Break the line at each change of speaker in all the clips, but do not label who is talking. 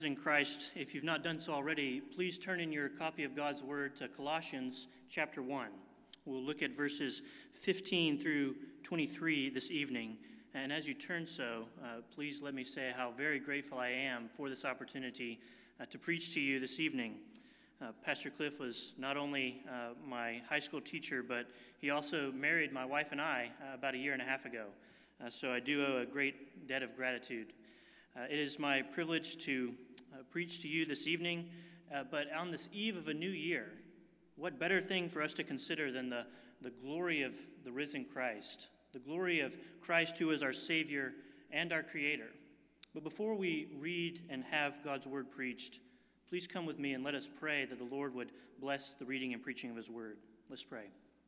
In Christ, if you've not done so already, please turn in your copy of God's Word to Colossians chapter 1. We'll look at verses 15 through 23 this evening. And as you turn so, please let me say how very grateful I am for this opportunity to preach to you this evening. Pastor Cliff was not only my high school teacher, but he also married my wife and I about a year and a half ago. So I do owe a great debt of gratitude. It is my privilege to preach to you this evening, but on this eve of a new year, what better thing for us to consider than the glory of the risen Christ, the glory of Christ who is our Savior and our Creator. But before we read and have God's Word preached, please come with me and let us pray that the Lord would bless the reading and preaching of His Word. Let's pray.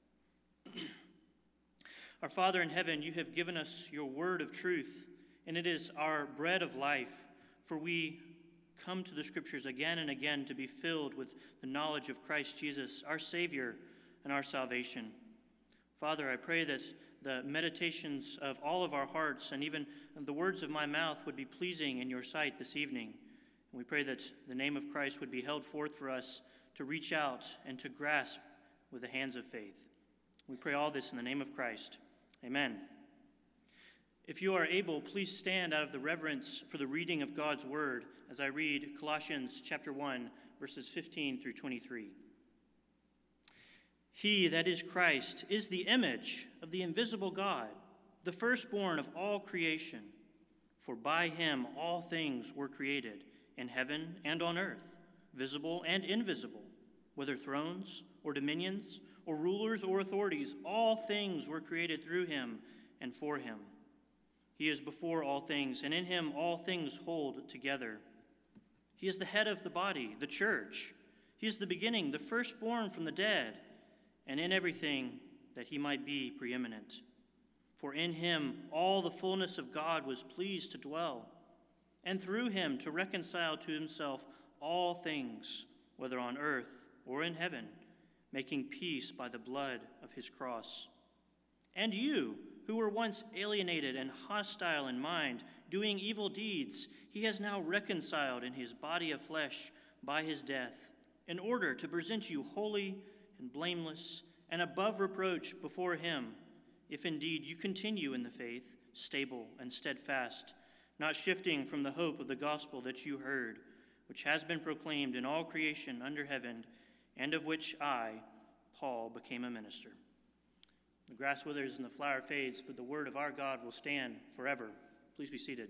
Our Father in heaven, you have given us your word of truth, and it is our bread of life, for we come to the Scriptures again and again to be filled with the knowledge of Christ Jesus, our Savior and our salvation. Father, I pray that the meditations of all of our hearts and even the words of my mouth would be pleasing in your sight this evening. And we pray that the name of Christ would be held forth for us to reach out and to grasp with the hands of faith. We pray all this in the name of Christ. Amen. If you are able, please stand out of the reverence for the reading of God's Word as I read Colossians chapter 1, verses 15 through 23. He, that is Christ, is the image of the invisible God, the firstborn of all creation. For by him all things were created, in heaven and on earth, visible and invisible, whether thrones or dominions or rulers or authorities, all things were created through him and for him. He is before all things, and in him all things hold together. He is the head of the body, the church. He is the beginning, the firstborn from the dead, and in everything that he might be preeminent. For in him all the fullness of God was pleased to dwell, and through him to reconcile to himself all things, whether on earth or in heaven, making peace by the blood of his cross. And you, who were once alienated and hostile in mind, doing evil deeds, he has now reconciled in his body of flesh by his death, in order to present you holy and blameless and above reproach before him, if indeed you continue in the faith, stable and steadfast, not shifting from the hope of the gospel that you heard, which has been proclaimed in all creation under heaven, and of which I, Paul, became a minister. The grass withers and the flower fades, but the word of our God will stand forever. Please be seated.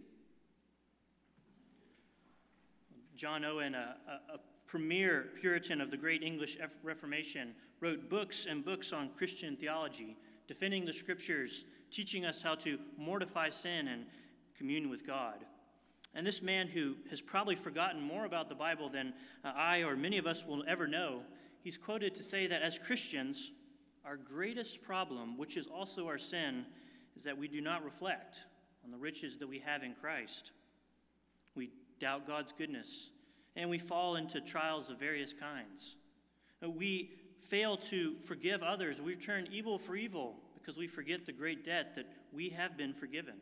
John Owen, a premier Puritan of the great English Reformation, wrote books and books on Christian theology, defending the Scriptures, teaching us how to mortify sin and commune with God. And this man, who has probably forgotten more about the Bible than I or many of us will ever know, he's quoted to say that as Christians, our greatest problem, which is also our sin, is that we do not reflect on the riches that we have in Christ. We doubt God's goodness, and we fall into trials of various kinds. We fail to forgive others. We return evil for evil because we forget the great debt that we have been forgiven.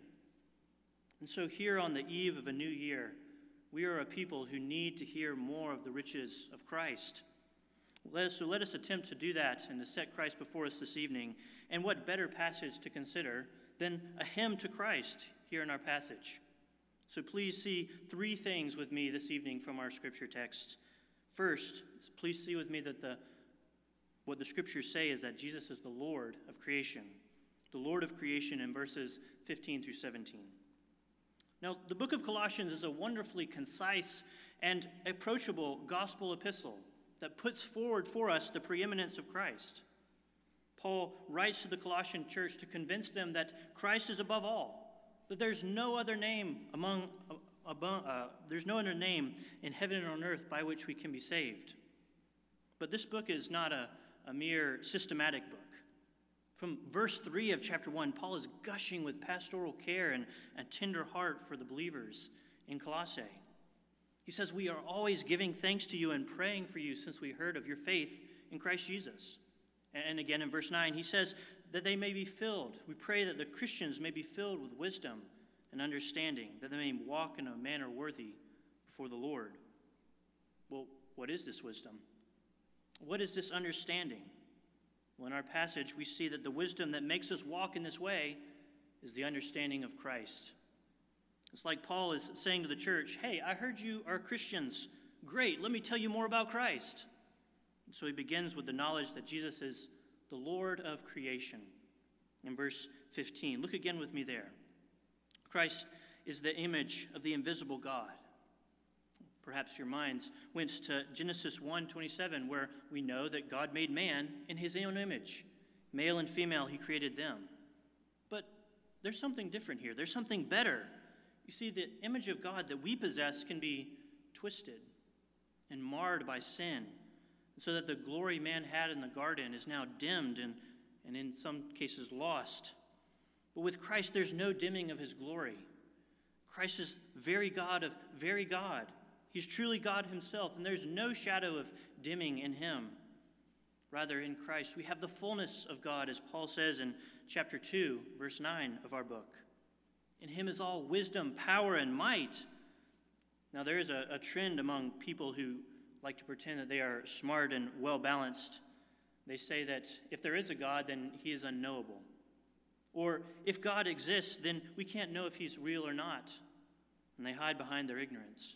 And so here on the eve of a new year, we are a people who need to hear more of the riches of Christ. So let us attempt to do that and to set Christ before us this evening. And what better passage to consider than a hymn to Christ here in our passage. So please see three things with me this evening from our scripture text. First, please see with me that what the scriptures say is that Jesus is the Lord of creation. The Lord of creation in verses 15 through 17. Now, the book of Colossians is a wonderfully concise and approachable gospel epistle that puts forward for us the preeminence of Christ. Paul writes to the Colossian church to convince them that Christ is above all, that there's no other name there's no other name in heaven and on earth by which we can be saved. But this book is not a mere systematic book. From verse 3 of chapter 1, Paul is gushing with pastoral care and a tender heart for the believers in Colossae. He says, we are always giving thanks to you and praying for you since we heard of your faith in Christ Jesus. And again in verse 9, he says that they may be filled. We pray that the Christians may be filled with wisdom and understanding, that they may walk in a manner worthy before the Lord. Well, what is this wisdom? What is this understanding? Well, in our passage, we see that the wisdom that makes us walk in this way is the understanding of Christ. It's like Paul is saying to the church, hey, I heard you are Christians. Great, let me tell you more about Christ. And so he begins with the knowledge that Jesus is the Lord of creation. In verse 15, look again with me there. Christ is the image of the invisible God. Perhaps your minds went to Genesis 1:27, where we know that God made man in his own image. Male and female, he created them. But there's something different here. There's something better. You see, the image of God that we possess can be twisted and marred by sin, so that the glory man had in the garden is now dimmed and in some cases lost. But with Christ, there's no dimming of his glory. Christ is very God of very God. He's truly God himself, and there's no shadow of dimming in him. Rather, in Christ, we have the fullness of God, as Paul says in chapter 2, verse 9 of our book. In him is all wisdom, power, and might. Now, there is a trend among people who like to pretend that they are smart and well-balanced. They say that if there is a God, then he is unknowable. Or if God exists, then we can't know if he's real or not. And they hide behind their ignorance.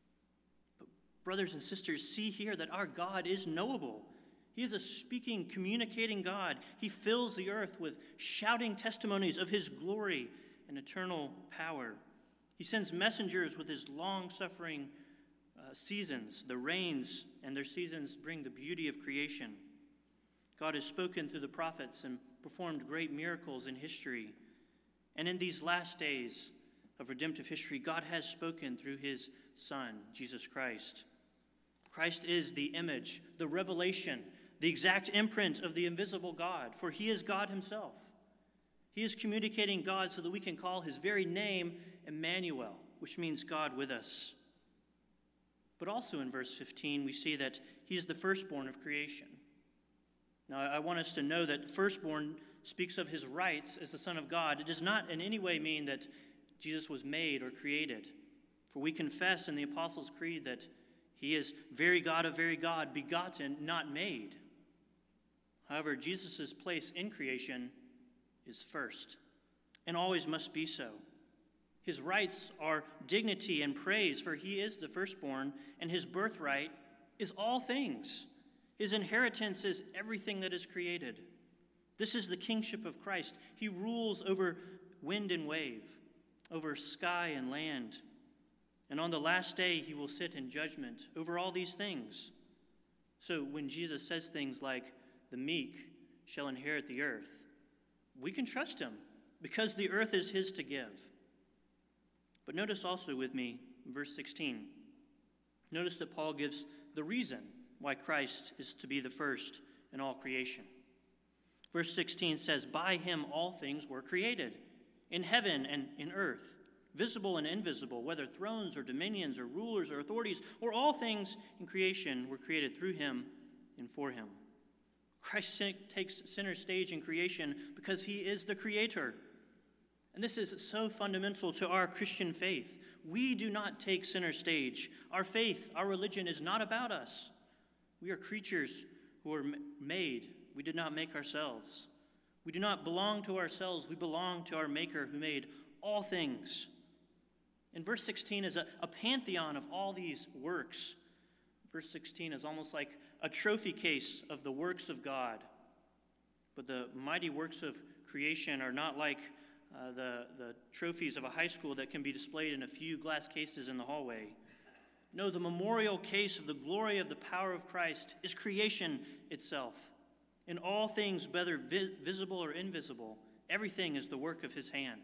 But brothers and sisters, see here that our God is knowable. He is a speaking, communicating God. He fills the earth with shouting testimonies of his glory and eternal power. He sends messengers with his long-suffering seasons. The rains and their seasons bring the beauty of creation. God has spoken through the prophets and performed great miracles in history. And in these last days of redemptive history, God has spoken through his Son, Jesus Christ. Christ is the image, the revelation, the exact imprint of the invisible God, for he is God himself. He is communicating God so that we can call his very name Emmanuel, which means God with us. But also in verse 15, we see that he is the firstborn of creation. Now, I want us to know that firstborn speaks of his rights as the Son of God. It does not in any way mean that Jesus was made or created. For we confess in the Apostles' Creed that he is very God of very God, begotten, not made. However, Jesus' place in creation is first, and always must be so. His rights are dignity and praise, for he is the firstborn, and his birthright is all things. His inheritance is everything that is created. This is the kingship of Christ. He rules over wind and wave, over sky and land. And on the last day, he will sit in judgment over all these things. So when Jesus says things like, the meek shall inherit the earth, we can trust him because the earth is his to give. But notice also with me, verse 16. Notice that Paul gives the reason why Christ is to be the first in all creation. Verse 16 says, by him all things were created, in heaven and in earth, visible and invisible, whether thrones or dominions or rulers or authorities, or all things in creation were created through him and for him. Christ takes center stage in creation because he is the creator. And this is so fundamental to our Christian faith. We do not take center stage. Our faith, our religion is not about us. We are creatures who are made. We did not make ourselves. We do not belong to ourselves. We belong to our Maker who made all things. And verse 16 is a pantheon of all these works. Verse 16 is almost like a trophy case of the works of God. But the mighty works of creation are not like the trophies of a high school that can be displayed in a few glass cases in the hallway. No, the memorial case of the glory of the power of Christ is creation itself. In all things, whether visible or invisible, everything is the work of his hand.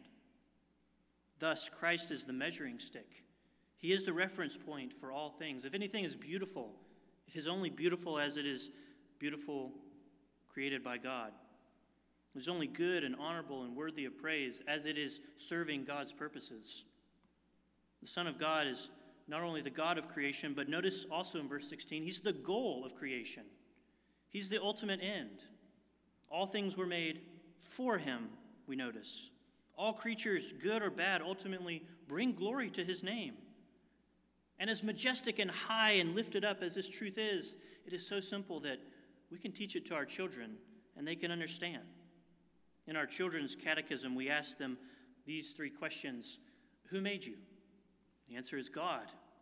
Thus, Christ is the measuring stick. He is the reference point for all things. If anything is beautiful, it is only beautiful as it is beautiful created by God. It is only good and honorable and worthy of praise as it is serving God's purposes. The Son of God is not only the God of creation, but notice also in verse 16, he's the goal of creation. He's the ultimate end. All things were made for him, we notice. All creatures, good or bad, ultimately bring glory to his name. And as majestic and high and lifted up as this truth is, it is so simple that we can teach it to our children and they can understand. In our children's catechism, we ask them these 3 questions. Who made you? The answer is God.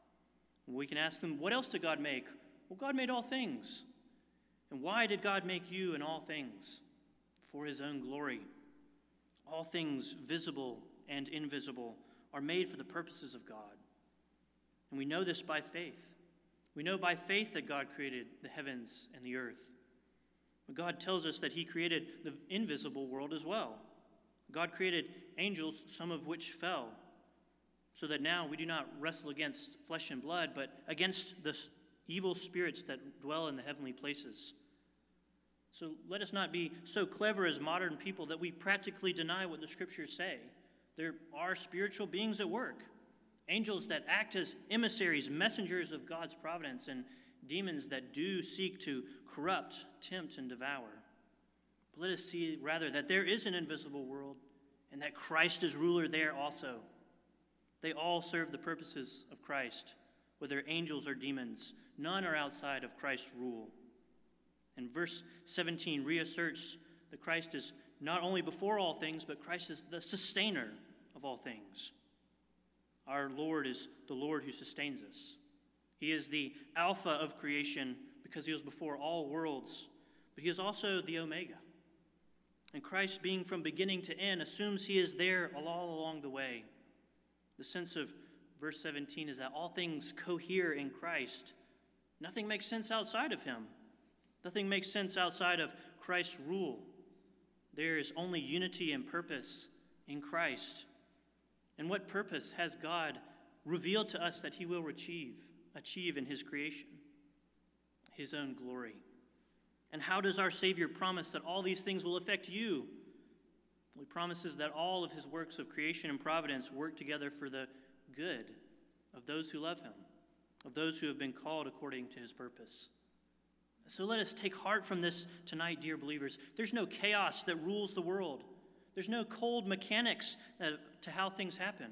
We can ask them, what else did God make? Well, God made all things. And why did God make you and all things? For his own glory. All things, visible and invisible, are made for the purposes of God. And we know this by faith. We know by faith that God created the heavens and the earth. But God tells us that he created the invisible world as well. God created angels, some of which fell, so that now we do not wrestle against flesh and blood, but against the evil spirits that dwell in the heavenly places. So let us not be so clever as modern people that we practically deny what the scriptures say. There are spiritual beings at work. Angels that act as emissaries, messengers of God's providence, and demons that do seek to corrupt, tempt, and devour. But let us see rather that there is an invisible world and that Christ is ruler there also. They all serve the purposes of Christ, whether angels or demons. None are outside of Christ's rule. And verse 17 reasserts that Christ is not only before all things, but Christ is the sustainer of all things. Our Lord is the Lord who sustains us. He is the Alpha of creation because he was before all worlds, but he is also the Omega. And Christ, being from beginning to end, assumes he is there all along the way. The sense of verse 17 is that all things cohere in Christ. Nothing makes sense outside of him. Nothing makes sense outside of Christ's rule. There is only unity and purpose in Christ. And what purpose has God revealed to us that he will achieve in his creation? His own glory. And how does our Savior promise that all these things will affect you? Well, he promises that all of his works of creation and providence work together for the good of those who love him, of those who have been called according to his purpose. So let us take heart from this tonight, dear believers. There's no chaos that rules the world. There's no cold mechanics to how things happen.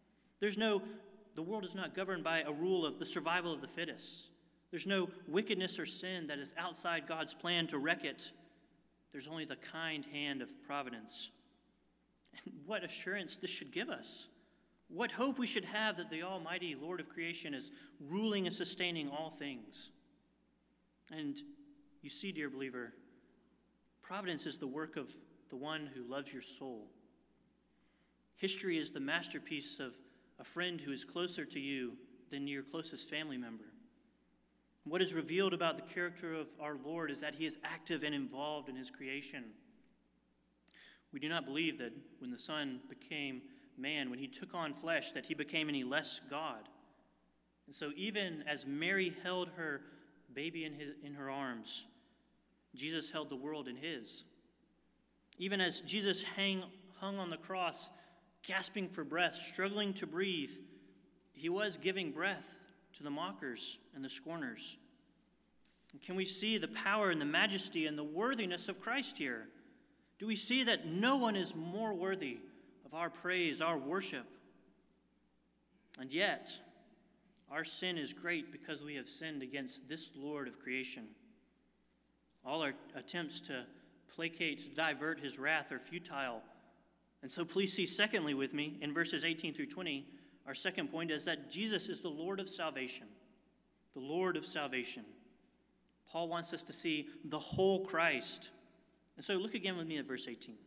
The world is not governed by a rule of the survival of the fittest. There's no wickedness or sin that is outside God's plan to wreck it. There's only the kind hand of providence. And what assurance this should give us. What hope we should have that the almighty Lord of creation is ruling and sustaining all things. And you see, dear believer, providence is the work of the one who loves your soul. History is the masterpiece of a friend who is closer to you than your closest family member. What is revealed about the character of our Lord is that he is active and involved in his creation. We do not believe that when the Son became man, when he took on flesh, that he became any less God. And so even as Mary held her baby in her arms, Jesus held the world in his. Even as Jesus hung on the cross, gasping for breath, struggling to breathe, he was giving breath to the mockers and the scorners. And can we see the power and the majesty and the worthiness of Christ here? Do we see that no one is more worthy of our praise, our worship? And yet, our sin is great because we have sinned against this Lord of creation. All our attempts to placate, to divert his wrath are futile. And so please see secondly with me in verses 18 through 20, our second point is that Jesus is the Lord of salvation. The Lord of salvation. Paul wants us to see the whole Christ. And so look again with me at verse 18.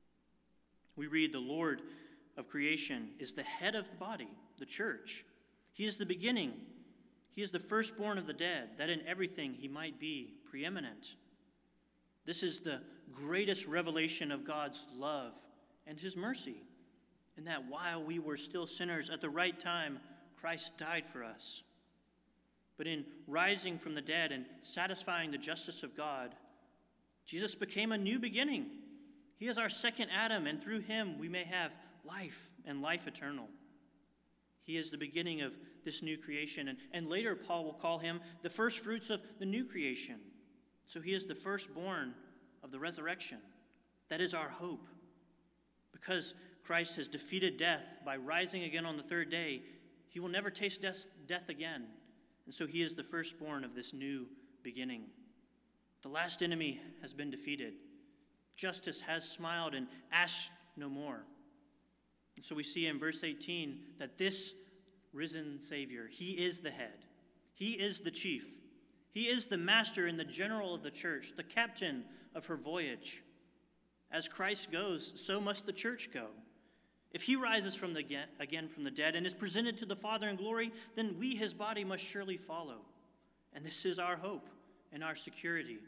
We read, the Lord of creation is the head of the body, the church. He is the beginning. He is the firstborn of the dead, that in everything he might be preeminent. This is the greatest revelation of God's love and his mercy, in that while we were still sinners at the right time, Christ died for us. But in rising from the dead and satisfying the justice of God, Jesus became a new beginning. He is our second Adam, and through him we may have life and life eternal. He is the beginning of this new creation, and later Paul will call him the first fruits of the new creation. So he is the firstborn of the resurrection. That is our hope. Because Christ has defeated death by rising again on the third day, he will never taste death again. And so he is the firstborn of this new beginning. The last enemy has been defeated. Justice has smiled, and ash no more. And so we see in verse 18 that this risen Savior, he is the head. He is the chief. He is the master and the general of the church, the captain of her voyage. As Christ goes, so must the church go. If he rises again from the dead and is presented to the Father in glory, then we, his body, must surely follow. And this is our hope and our security.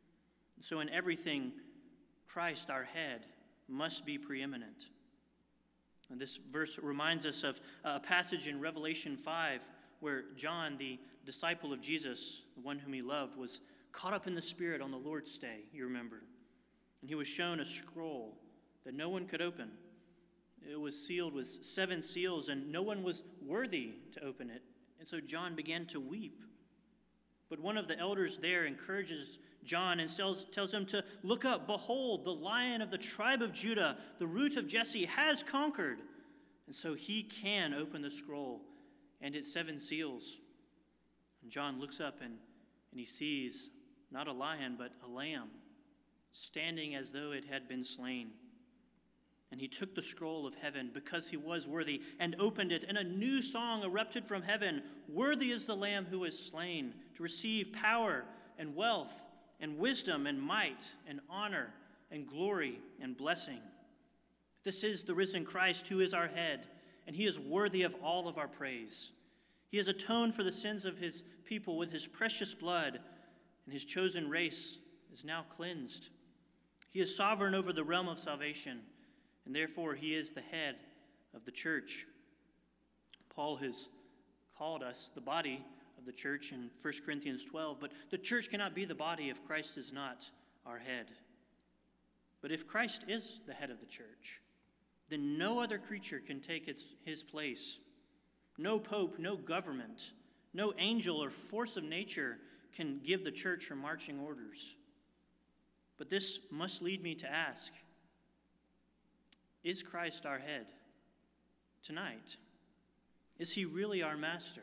So in everything, Christ, our head, must be preeminent. And this verse reminds us of a passage in Revelation 5 where John, the disciple of Jesus, the one whom he loved, was caught up in the Spirit on the Lord's day, you remember. And he was shown a scroll that no one could open. It was sealed with 7 seals, and no one was worthy to open it. And so John began to weep. But one of the elders there encourages John and tells him to look up. Behold, the Lion of the tribe of Judah, the Root of Jesse, has conquered. And so he can open the scroll and its 7 seals. And John looks up and he sees not a lion, but a lamb, standing as though it had been slain. And he took the scroll of heaven because he was worthy and opened it, and a new song erupted from heaven. Worthy is the Lamb who was slain to receive power and wealth and wisdom and might and honor and glory and blessing. This is the risen Christ who is our head, and he is worthy of all of our praise. He has atoned for the sins of his people with his precious blood, and his chosen race is now cleansed. He is sovereign over the realm of salvation, and therefore he is the head of the church. Paul has called us the body of the church in 1 Corinthians 12, but the church cannot be the body if Christ is not our head. But if Christ is the head of the church, then no other creature can take his place. No pope, no government, no angel or force of nature can give the church her marching orders. But this must lead me to ask, is Christ our head tonight? Is he really our master?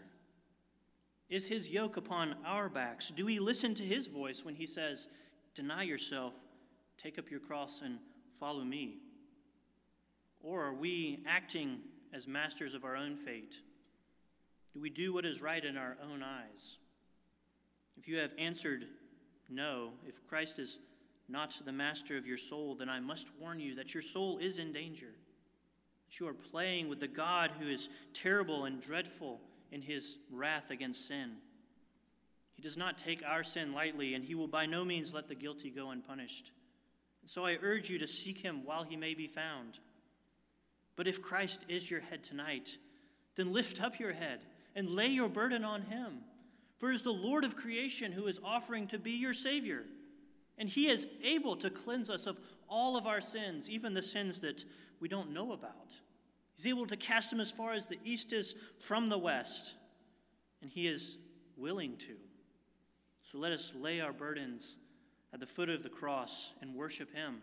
Is his yoke upon our backs? Do we listen to his voice when he says, deny yourself, take up your cross, and follow me? Or are we acting as masters of our own fate? Do we do what is right in our own eyes? If you have answered no, if Christ is not the master of your soul, then I must warn you that your soul is in danger, that you are playing with the God who is terrible and dreadful in his wrath against sin. He does not take our sin lightly, and he will by no means let the guilty go unpunished. And so I urge you to seek him while he may be found. But if Christ is your head tonight, then lift up your head and lay your burden on him. For it is the Lord of creation who is offering to be your Savior. And he is able to cleanse us of all of our sins, even the sins that we don't know about. He's able to cast them as far as the east is from the west. And he is willing to. So let us lay our burdens at the foot of the cross and worship him.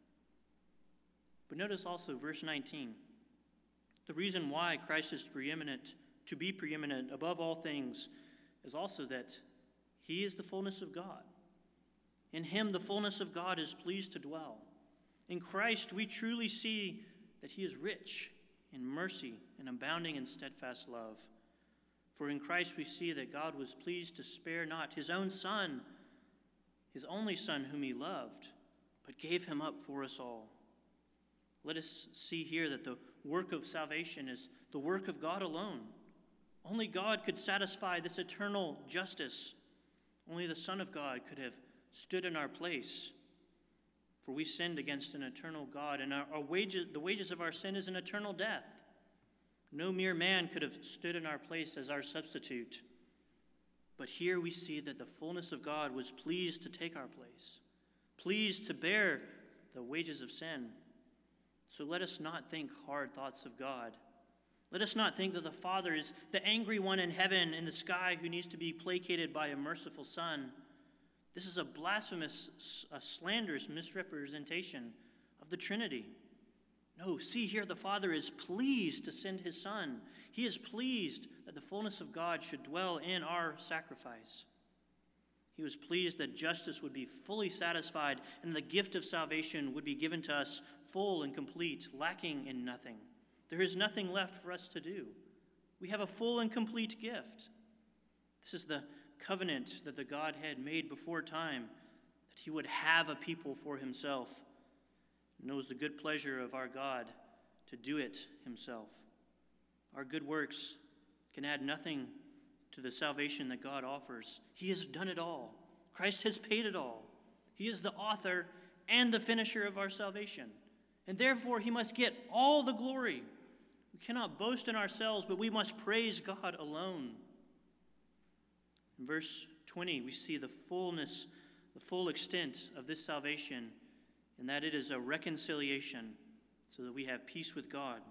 But notice also verse 19. The reason why Christ is preeminent, to be preeminent above all things, is also that he is the fullness of God. In him, the fullness of God is pleased to dwell. In Christ, we truly see that he is rich in mercy and abounding in steadfast love. For in Christ, we see that God was pleased to spare not his own Son, his only Son whom he loved, but gave him up for us all. Let us see here that the work of salvation is the work of God alone. Only God could satisfy this eternal justice. Only the Son of God could have stood in our place. For we sinned against an eternal God, and the wages of our sin is an eternal death. No mere man could have stood in our place as our substitute. But here we see that the fullness of God was pleased to take our place, pleased to bear the wages of sin. So let us not think hard thoughts of God. Let us not think that the Father is the angry one in heaven, in the sky, who needs to be placated by a merciful Son. This is a blasphemous, a slanderous misrepresentation of the Trinity. No, see here, the Father is pleased to send his Son. He is pleased that the fullness of God should dwell in our sacrifice. He was pleased that justice would be fully satisfied and the gift of salvation would be given to us full and complete, lacking in nothing. There is nothing left for us to do. We have a full and complete gift. This is the covenant that the Godhead made before time, that he would have a people for himself. It knows the good pleasure of our God to do it himself. Our good works can add nothing to the salvation that God offers. He has done it all. Christ has paid it all. He is the author and the finisher of our salvation. And therefore, he must get all the glory. We cannot boast in ourselves, but we must praise God alone. In verse 20, we see the fullness, the full extent of this salvation, and that it is a reconciliation so that we have peace with God.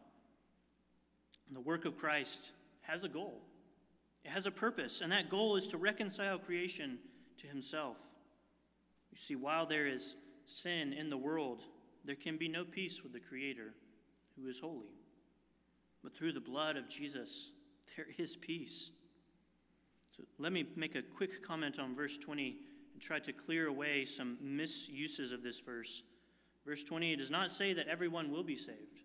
And the work of Christ has a goal. It has a purpose, and that goal is to reconcile creation to himself. You see, while there is sin in the world, there can be no peace with the Creator, who is holy. But through the blood of Jesus, there is peace. So let me make a quick comment on verse 20 and try to clear away some misuses of this verse. Verse 20 does not say that everyone will be saved.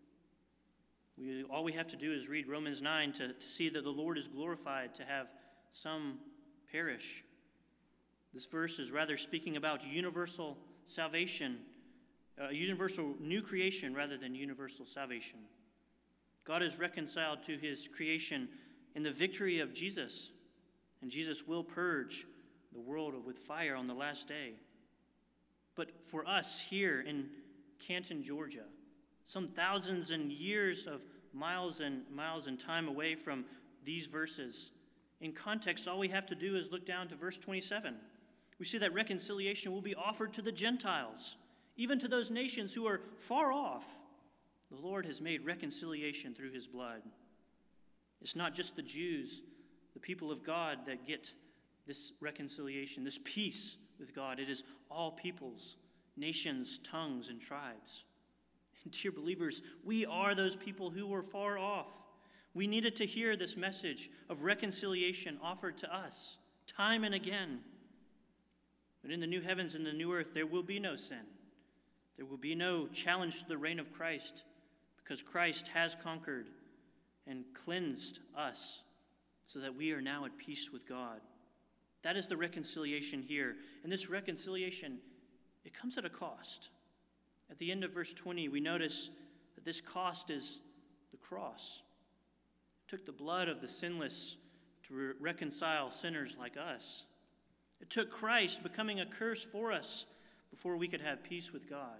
All we have to do is read Romans 9 to see that the Lord is glorified, to have some perish. This verse is rather speaking about universal salvation, universal new creation rather than universal salvation. God is reconciled to his creation in the victory of Jesus, and Jesus will purge the world with fire on the last day. But for us here in Canton, Georgia, some thousands and years of miles and time away from these verses, in context, all we have to do is look down to verse 27. We see that reconciliation will be offered to the Gentiles, even to those nations who are far off. The Lord has made reconciliation through his blood. It's not just the Jews, the people of God, that get this reconciliation, this peace with God. It is all peoples, nations, tongues, and tribes. And dear believers, we are those people who were far off. We needed to hear this message of reconciliation offered to us time and again. But in the new heavens and the new earth, there will be no sin. There will be no challenge to the reign of Christ, because Christ has conquered and cleansed us so that we are now at peace with God. That is the reconciliation here. And this reconciliation, it comes at a cost. At the end of verse 20, we notice that this cost is the cross. It took the blood of the sinless to reconcile sinners like us. It took Christ becoming a curse for us before we could have peace with God.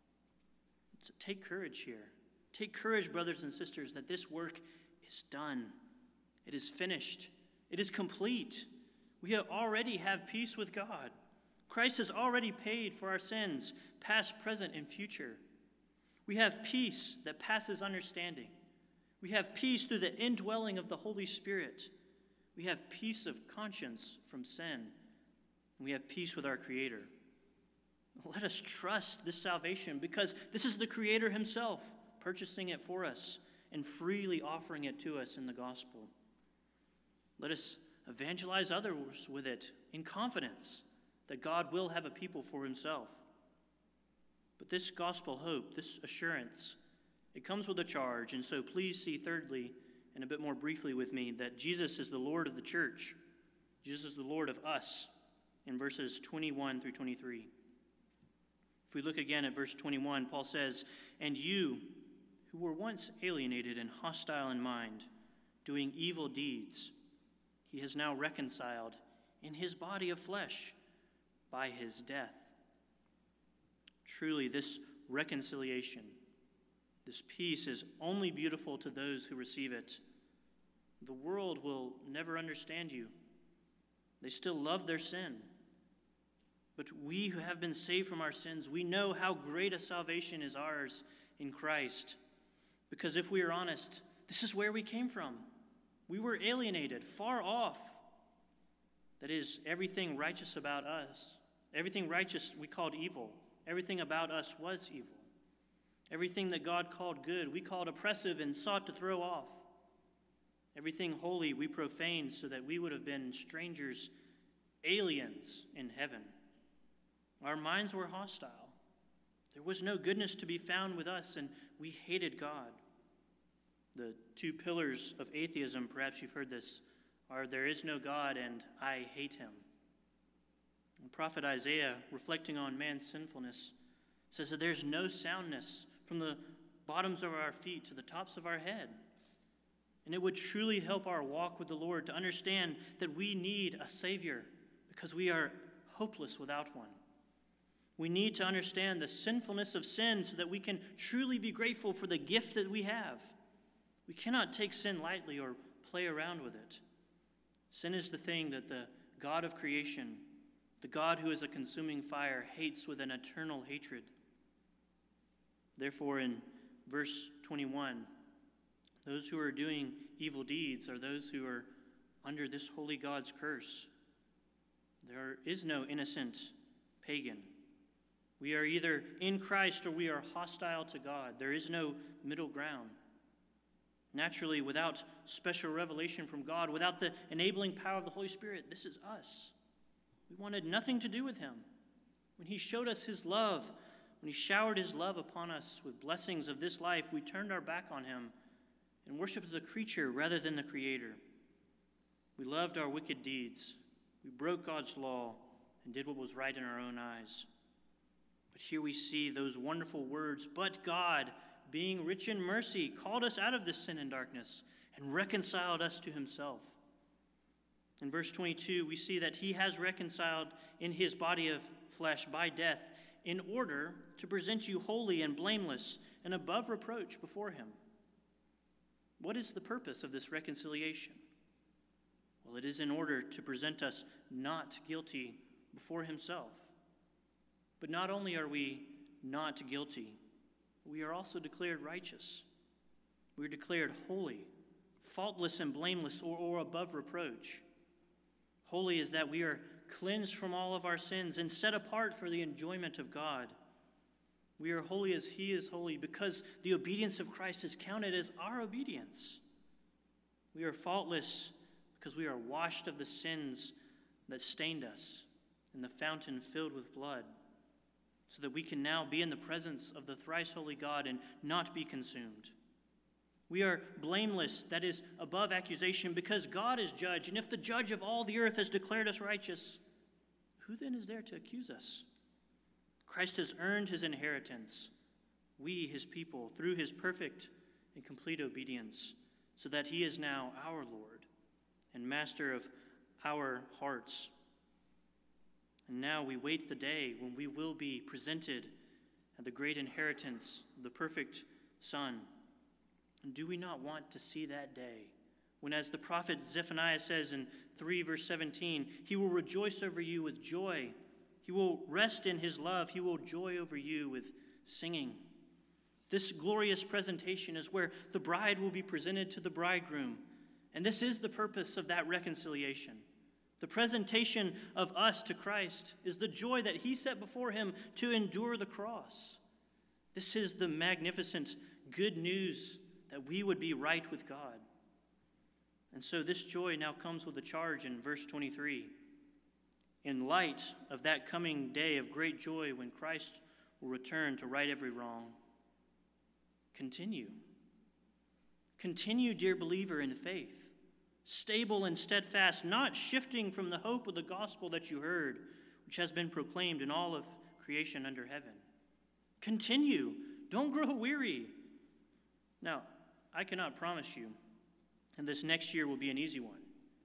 So take courage here. Take courage, brothers and sisters, that this work is done. It is finished. It is complete. We already have peace with God. Christ has already paid for our sins, past, present, and future. We have peace that passes understanding. We have peace through the indwelling of the Holy Spirit. We have peace of conscience from sin. And we have peace with our Creator. Let us trust this salvation, because this is the Creator himself purchasing it for us and freely offering it to us in the gospel. Let us evangelize others with it in confidence that God will have a people for himself. But this gospel hope, this assurance, it comes with a charge. And so please see thirdly, and a bit more briefly with me, that Jesus is the Lord of the church. Jesus is the Lord of us in verses 21 through 23. If we look again at verse 21, Paul says, "And you, who were once alienated and hostile in mind, doing evil deeds, he has now reconciled in his body of flesh by his death." Truly, this reconciliation, this peace is only beautiful to those who receive it. The world will never understand you. They still love their sin. But we who have been saved from our sins, we know how great a salvation is ours in Christ. Because if we are honest, this is where we came from. We were alienated, far off. That is, everything righteous about us, everything righteous we called evil. Everything about us was evil. Everything that God called good, we called oppressive and sought to throw off. Everything holy, we profaned so that we would have been strangers, aliens in heaven. Our minds were hostile. There was no goodness to be found with us, and we hated God. The two pillars of atheism, perhaps you've heard this, are there is no God and I hate him. The prophet Isaiah, reflecting on man's sinfulness, says that there's no soundness from the bottoms of our feet to the tops of our head. And it would truly help our walk with the Lord to understand that we need a Savior because we are hopeless without one. We need to understand the sinfulness of sin so that we can truly be grateful for the gift that we have. We cannot take sin lightly or play around with it. Sin is the thing that the God of creation, the God who is a consuming fire, hates with an eternal hatred. Therefore, in verse 21, those who are doing evil deeds are those who are under this holy God's curse. There is no innocent pagan. We are either in Christ or we are hostile to God. There is no middle ground. Naturally, without special revelation from God, without the enabling power of the Holy Spirit, this is us. We wanted nothing to do with him. When he showed us his love, when he showered his love upon us with blessings of this life, we turned our back on him and worshiped the creature rather than the Creator. We loved our wicked deeds. We broke God's law and did what was right in our own eyes. But here we see those wonderful words, but God, being rich in mercy, called us out of this sin and darkness and reconciled us to himself. In verse 22, we see that he has reconciled in his body of flesh by death in order to present you holy and blameless and above reproach before him. What is the purpose of this reconciliation? Well, it is in order to present us not guilty before himself. But not only are we not guilty, we are also declared righteous. We are declared holy, faultless and blameless, or above reproach. Holy is that we are cleansed from all of our sins and set apart for the enjoyment of God. We are holy as he is holy because the obedience of Christ is counted as our obedience. We are faultless because we are washed of the sins that stained us in the fountain filled with blood, so that we can now be in the presence of the thrice holy God and not be consumed. We are blameless, that is, above accusation, because God is judge, and if the judge of all the earth has declared us righteous, who then is there to accuse us? Christ has earned his inheritance, we, his people, through his perfect and complete obedience, so that he is now our Lord and master of our hearts. And now we wait the day when we will be presented at the great inheritance of the perfect Son. And do we not want to see that day when, as the prophet Zephaniah says in 3 verse 17, he will rejoice over you with joy. He will rest in his love. He will joy over you with singing. This glorious presentation is where the bride will be presented to the bridegroom. And this is the purpose of that reconciliation. The presentation of us to Christ is the joy that he set before him to endure the cross. This is the magnificent good news that we would be right with God. And so this joy now comes with a charge in verse 23. In light of that coming day of great joy when Christ will return to right every wrong, continue. Continue, dear believer, in faith, stable and steadfast, not shifting from the hope of the gospel that you heard, which has been proclaimed in all of creation under heaven. Continue. Don't grow weary. Now, I cannot promise you, and this next year will be an easy one.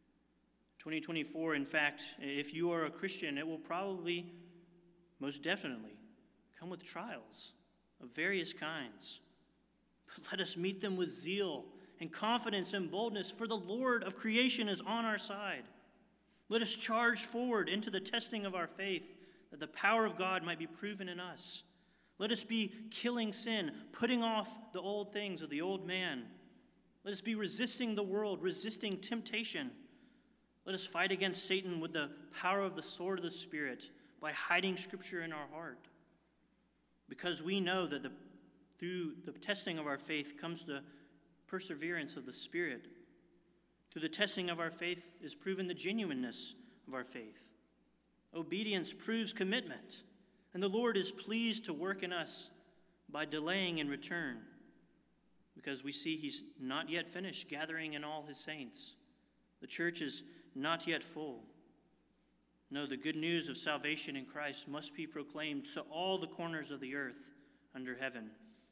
2024, in fact, if you are a Christian, it will probably, most definitely, come with trials of various kinds. But let us meet them with zeal and confidence and boldness, for the Lord of creation is on our side. Let us charge forward into the testing of our faith, that the power of God might be proven in us. Let us be killing sin, putting off the old things of the old man. Let us be resisting the world, resisting temptation. Let us fight against Satan with the power of the sword of the Spirit by hiding Scripture in our heart. Because we know that through Through the testing of our faith comes the perseverance of the Spirit. Through the testing of our faith is proven the genuineness of our faith. Obedience proves commitment, and the Lord is pleased to work in us by delaying in return, because we see he's not yet finished gathering in all his saints. The church is not yet full. No, the good news of salvation in Christ must be proclaimed to all the corners of the earth under heaven.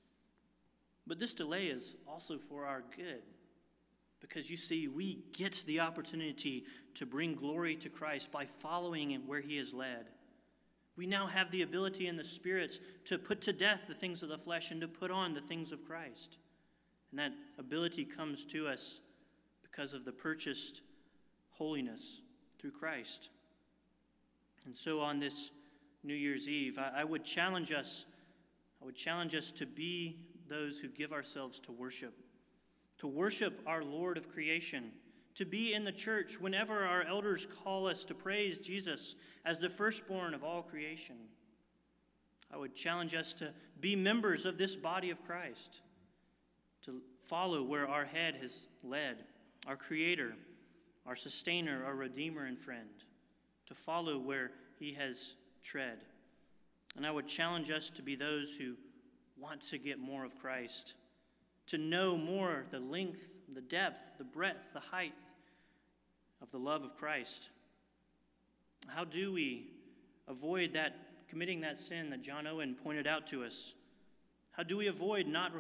But this delay is also for our good, because you see, we get the opportunity to bring glory to Christ by following him where he is led. We now have the ability in the Spirit to put to death the things of the flesh and to put on the things of Christ. And that ability comes to us because of the purchased holiness through Christ. And so on this New Year's Eve, I would challenge us to be those who give ourselves to worship our Lord of creation, to be in the church whenever our elders call us to praise Jesus as the firstborn of all creation. I would challenge us to be members of this body of Christ, to follow where our head has led, our Creator, our Sustainer, our Redeemer and friend, to follow where he has tread. And I would challenge us to be those who want to get more of Christ, to know more the length, the depth, the breadth, the height of the love of Christ. How do we avoid committing that sin that John Owen pointed out to us? How do we avoid not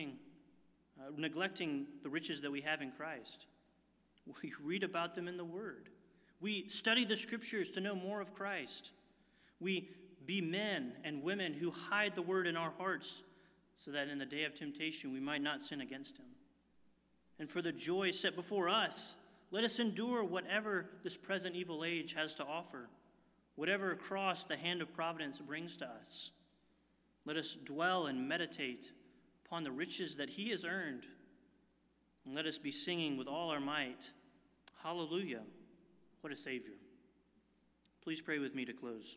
neglecting the riches that we have in Christ? We read about them in the Word. We study the Scriptures to know more of Christ. We be men and women who hide the Word in our hearts so that in the day of temptation we might not sin against him. And for the joy set before us, let us endure whatever this present evil age has to offer, whatever cross the hand of providence brings to us. Let us dwell and meditate upon the riches that he has earned. And let us be singing with all our might, hallelujah, what a Savior. Please pray with me to close.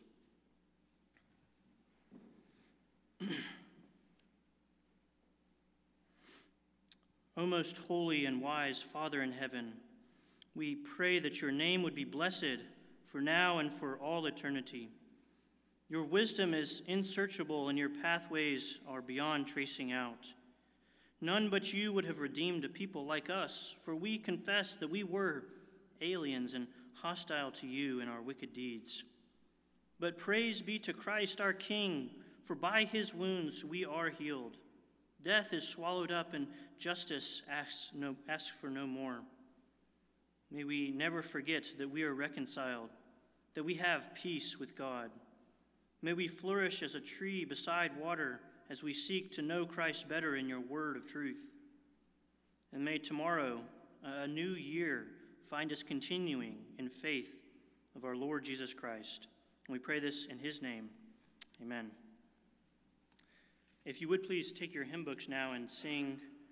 O most holy and wise Father in heaven, we pray that your name would be blessed for now and for all eternity. Your wisdom is unsearchable and your pathways are beyond tracing out. None but you would have redeemed a people like us, for we confess that we were aliens and hostile to you in our wicked deeds. But praise be to Christ our King, for by his wounds we are healed. Death is swallowed up and justice asks for no more. May we never forget that we are reconciled, that we have peace with God. May we flourish as a tree beside water as we seek to know Christ better in your word of truth. And may tomorrow, a new year, find us continuing in faith of our Lord Jesus Christ. And we pray this in his name. Amen. If you would please take your hymn books now and sing